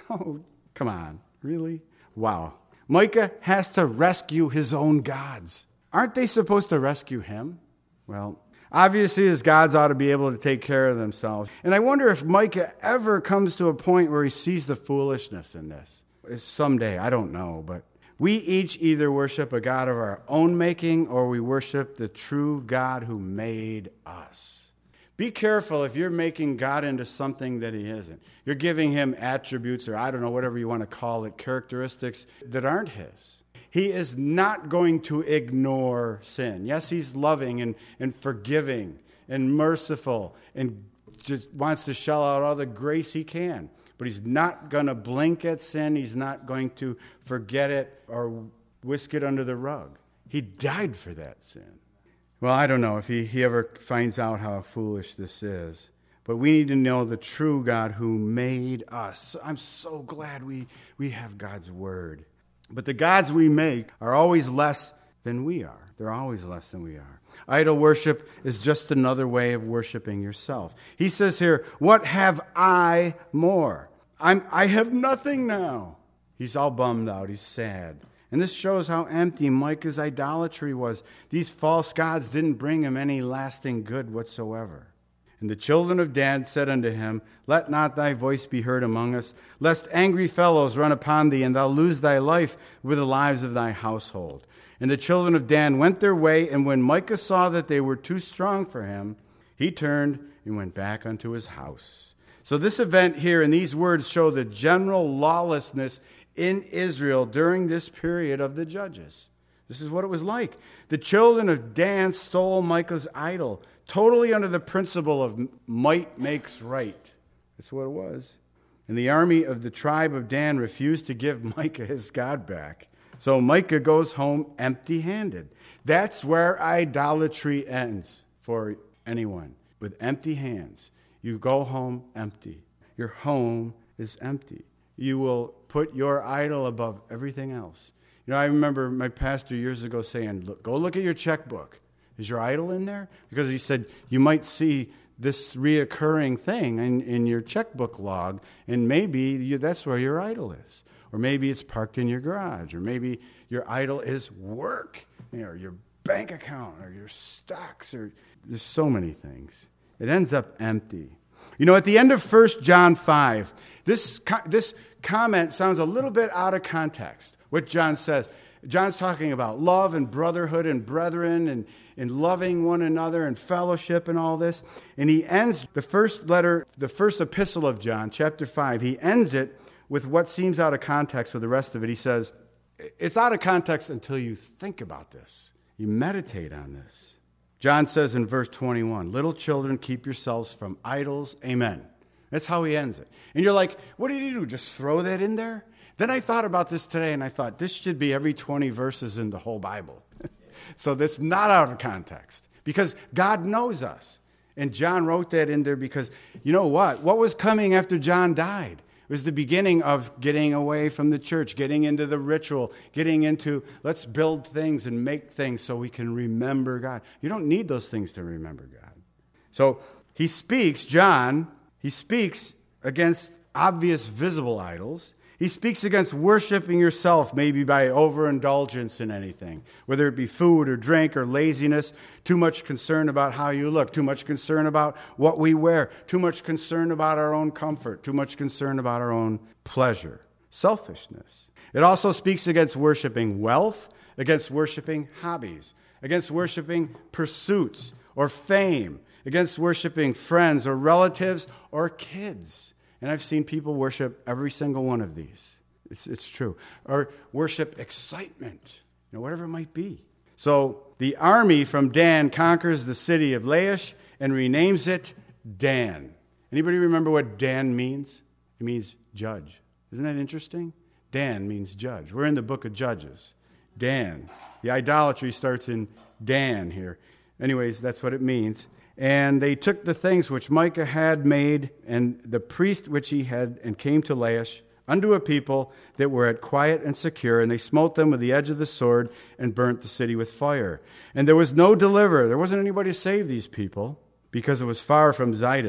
Oh, come on. Really? Wow. Micah has to rescue his own gods. Aren't they supposed to rescue him? Well, obviously his gods ought to be able to take care of themselves. And I wonder if Micah ever comes to a point where he sees the foolishness in this. Someday, I don't know, but we each either worship a God of our own making or we worship the true God who made us. Be careful if you're making God into something that he isn't. You're giving him attributes, or I don't know, whatever you want to call it, characteristics that aren't his. He is not going to ignore sin. Yes, he's loving and, and forgiving and merciful and just wants to shell out all the grace he can. But he's not going to blink at sin. He's not going to forget it or whisk it under the rug. He died for that sin. Well, I don't know if he, he ever finds out how foolish this is. But we need to know the true God who made us. I'm so glad we, we have God's word. But the gods we make are always less than we are. They're always less than we are. Idol worship is just another way of worshiping yourself. He says here, what have I more? I'm, I have nothing now. He's all bummed out. He's sad. And this shows how empty Micah's idolatry was. These false gods didn't bring him any lasting good whatsoever. And the children of Dan said unto him, let not thy voice be heard among us, lest angry fellows run upon thee, and thou lose thy life with the lives of thy household. And the children of Dan went their way, and when Micah saw that they were too strong for him, he turned and went back unto his house. So this event here and these words show the general lawlessness in Israel during this period of the judges. This is what it was like. The children of Dan stole Micah's idol, totally under the principle of might makes right. That's what it was. And the army of the tribe of Dan refused to give Micah his God back. So Micah goes home empty-handed. That's where idolatry ends for anyone. With empty hands. You go home empty. Your home is empty. You will put your idol above everything else. You know, I remember my pastor years ago saying, look, go look at your checkbook. Is your idol in there? Because he said, you might see this reoccurring thing in, in your checkbook log, and maybe you, that's where your idol is. Or maybe it's parked in your garage, or maybe your idol is work, you know, or your bank account, or your stocks, or there's so many things. It ends up empty. You know, at the end of First John five, this, this comment sounds a little bit out of context, what John says. John's talking about love and brotherhood and brethren and, and loving one another and fellowship and all this. And he ends the first letter, the first epistle of John, chapter five, he ends it with what seems out of context with the rest of it. He says, it's out of context until you think about this. You meditate on this. John says in verse twenty-one, little children, keep yourselves from idols. Amen. That's how he ends it. And you're like, what did he do? Just throw that in there? Then I thought about this today, and I thought, this should be every twenty verses in the whole Bible. So that's not out of context, because God knows us. And John wrote that in there because, you know what? What was coming after John died? It was the beginning of getting away from the church, getting into the ritual, getting into, let's build things and make things so we can remember God. You don't need those things to remember God. So he speaks, John, he speaks against obvious visible idols. He speaks against worshiping yourself, maybe by overindulgence in anything, whether it be food or drink or laziness, too much concern about how you look, too much concern about what we wear, too much concern about our own comfort, too much concern about our own pleasure, selfishness. It also speaks against worshiping wealth, against worshiping hobbies, against worshiping pursuits or fame, against worshiping friends or relatives or kids. And I've seen people worship every single one of these. It's, it's true. Or worship excitement, you know, whatever it might be. So the army from Dan conquers the city of Laish and renames it Dan. Anybody remember what Dan means? It means judge. Isn't that interesting? Dan means judge. We're in the book of Judges. Dan. The idolatry starts in Dan here. Anyways, that's what it means. And they took the things which Micah had made, and the priest which he had, and came to Laish, unto a people that were at quiet and secure, and they smote them with the edge of the sword, and burnt the city with fire. And there was no deliverer. There wasn't anybody to save these people, because it was far from Zidon.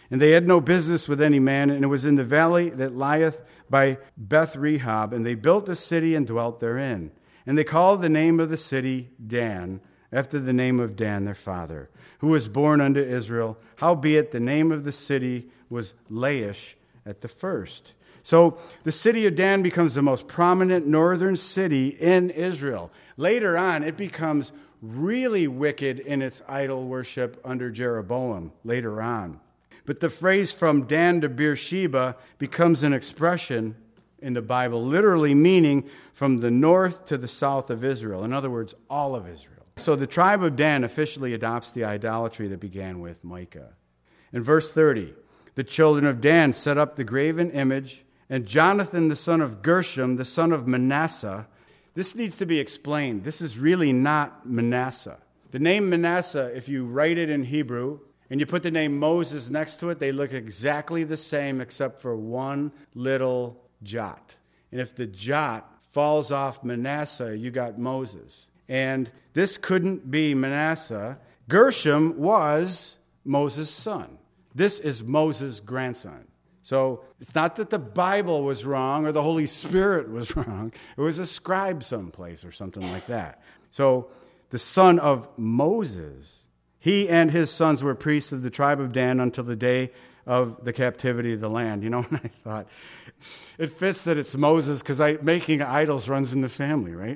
And they had no business with any man, and it was in the valley that lieth by Beth Rehob, and they built a city and dwelt therein. And they called the name of the city Dan, after the name of Dan their father, who was born unto Israel. Howbeit the name of the city was Laish at the first. So the city of Dan becomes the most prominent northern city in Israel. Later on, it becomes really wicked in its idol worship under Jeroboam later on. But the phrase from Dan to Beersheba becomes an expression in the Bible, literally meaning from the north to the south of Israel. In other words, all of Israel. So the tribe of Dan officially adopts the idolatry that began with Micah. In verse thirty, the children of Dan set up the graven image, and Jonathan, the son of Gershom, the son of Manasseh. This needs to be explained. This is really not Manasseh. The name Manasseh, if you write it in Hebrew, and you put the name Moses next to it, they look exactly the same except for one little jot. And if the jot falls off Manasseh, you got Moses. And this couldn't be Manasseh. Gershom was Moses' son. This is Moses' grandson. So it's not that the Bible was wrong or the Holy Spirit was wrong. It was a scribe someplace or something like that. So the son of Moses, he and his sons were priests of the tribe of Dan until the day of the captivity of the land. You know, and I thought, it fits that it's Moses because making idols runs in the family, right?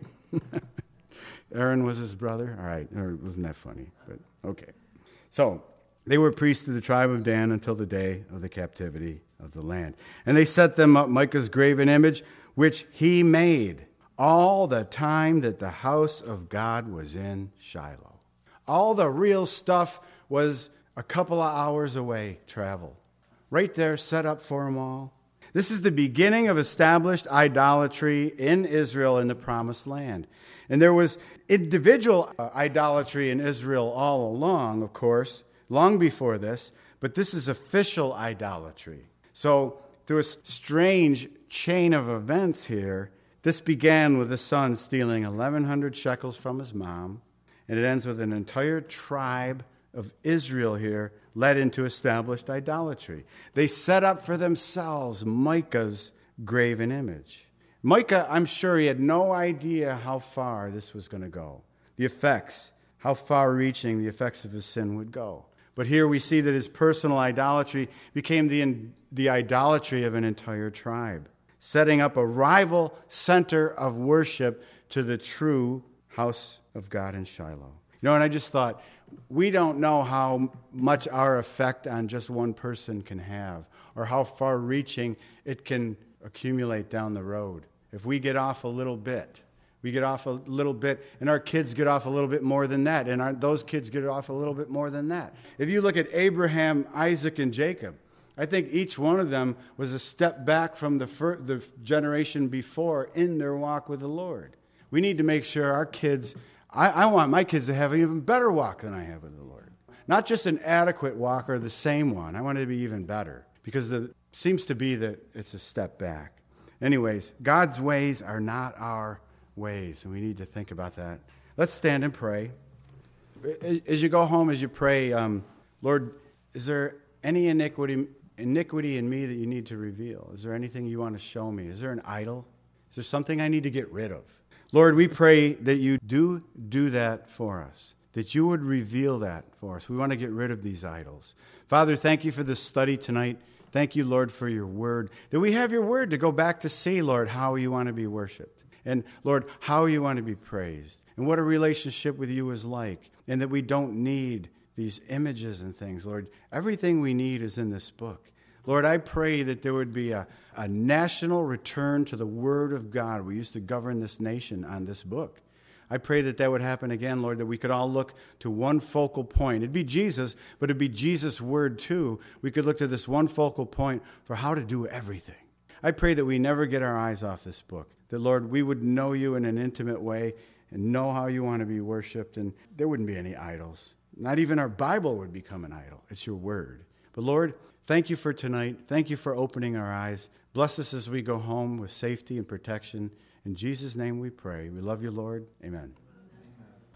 Aaron was his brother? All right, wasn't that funny? But okay. So they were priests of the tribe of Dan until the day of the captivity of the land. And they set them up Micah's graven image, which he made all the time that the house of God was in Shiloh. All the real stuff was a couple of hours away, travel. Right there, set up for them all. This is the beginning of established idolatry in Israel in the Promised Land. And there was individual idolatry in Israel all along, of course, long before this, but this is official idolatry. So through a strange chain of events here, this began with the son stealing eleven hundred shekels from his mom, and it ends with an entire tribe of Israel here led into established idolatry. They set up for themselves Micah's graven image. Micah, I'm sure he had no idea how far this was going to go. The effects, how far-reaching the effects of his sin would go. But here we see that his personal idolatry became the, the idolatry of an entire tribe, setting up a rival center of worship to the true house of God in Shiloh. You know, and I just thought, we don't know how much our effect on just one person can have, or how far-reaching it can accumulate down the road. If we get off a little bit, we get off a little bit, and our kids get off a little bit more than that, and our, those kids get off a little bit more than that. If you look at Abraham, Isaac, and Jacob, I think each one of them was a step back from the, fir- the generation before in their walk with the Lord. We need to make sure our kids, I, I want my kids to have an even better walk than I have with the Lord. Not just an adequate walk or the same one. I want it to be even better, because it seems to be that it's a step back. Anyways, God's ways are not our ways, and we need to think about that. Let's stand and pray. As you go home, as you pray, um, Lord, is there any iniquity, iniquity in me that you need to reveal? Is there anything you want to show me? Is there an idol? Is there something I need to get rid of? Lord, we pray that you do do that for us, that you would reveal that for us. We want to get rid of these idols. Father, thank you for this study tonight. Thank you, Lord, for your word, that we have your word to go back to see, Lord, how you want to be worshiped. And, Lord, how you want to be praised. And what a relationship with you is like. And that we don't need these images and things, Lord. Everything we need is in this book. Lord, I pray that there would be a, a national return to the word of God. We used to govern this nation on this book. I pray that that would happen again, Lord, that we could all look to one focal point. It'd be Jesus, but it'd be Jesus' word too. We could look to this one focal point for how to do everything. I pray that we never get our eyes off this book, that, Lord, we would know you in an intimate way and know how you want to be worshiped, and there wouldn't be any idols. Not even our Bible would become an idol. It's your word. But, Lord, thank you for tonight. Thank you for opening our eyes. Bless us as we go home with safety and protection. In Jesus' name we pray. We love you, Lord. Amen.